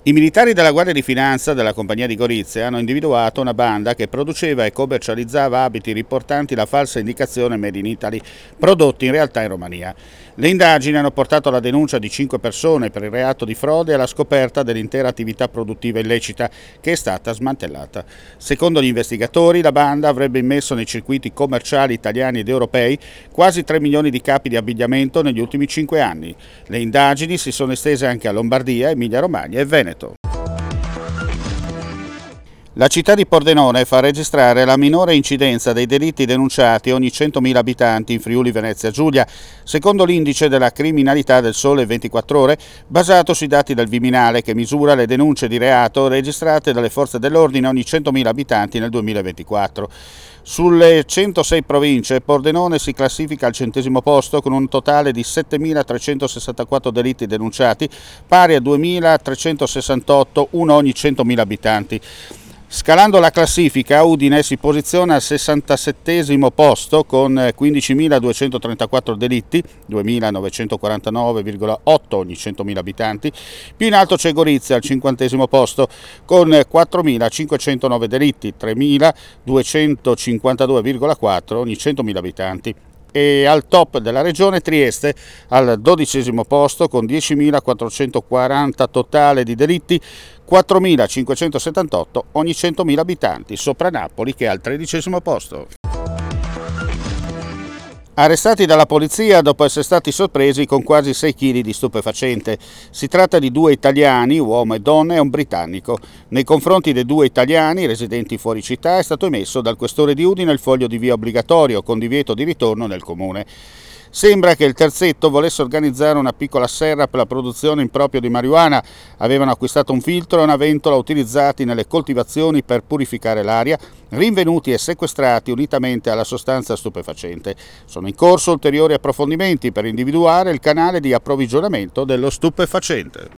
I militari della Guardia di Finanza della Compagnia di Gorizia hanno individuato una banda che produceva e commercializzava abiti riportanti la falsa indicazione Made in Italy, prodotti in realtà in Romania. Le indagini hanno portato alla denuncia di 5 persone per il reato di frode e alla scoperta dell'intera attività produttiva illecita, che è stata smantellata. Secondo gli investigatori, la banda avrebbe immesso nei circuiti commerciali italiani ed europei quasi 3 milioni di capi di abbigliamento negli ultimi 5 anni. Le indagini si sono estese anche a Lombardia, Emilia-Romagna e Veneto. La città di Pordenone fa registrare la minore incidenza dei delitti denunciati ogni 100.000 abitanti in Friuli Venezia Giulia, secondo l'indice della criminalità del Sole 24 Ore, basato sui dati del Viminale, che misura le denunce di reato registrate dalle forze dell'ordine ogni 100.000 abitanti nel 2024. Sulle 106 province, Pordenone si classifica al 100° posto con un totale di 7.364 delitti denunciati, pari a 2.368, uno ogni 100.000 abitanti. Scalando la classifica, Udine si posiziona al 67° posto con 15.234 delitti, 2.949,8 ogni 100.000 abitanti. Più in alto c'è Gorizia al 50° posto con 4.509 delitti, 3.252,4 ogni 100.000 abitanti. E al top della regione Trieste al 12° posto con 10.440 totale di delitti, 4.578 ogni 100.000 abitanti, sopra Napoli che è al 13° posto. Arrestati dalla polizia dopo essere stati sorpresi con quasi 6 kg di stupefacente. Si tratta di 2 italiani, uomo e donna, e un britannico. Nei confronti dei 2 italiani, residenti fuori città, è stato emesso dal questore di Udine il foglio di via obbligatorio con divieto di ritorno nel comune. Sembra che il terzetto volesse organizzare una piccola serra per la produzione in proprio di marijuana. Avevano acquistato un filtro e una ventola utilizzati nelle coltivazioni per purificare l'aria, rinvenuti e sequestrati unitamente alla sostanza stupefacente. Sono in corso ulteriori approfondimenti per individuare il canale di approvvigionamento dello stupefacente.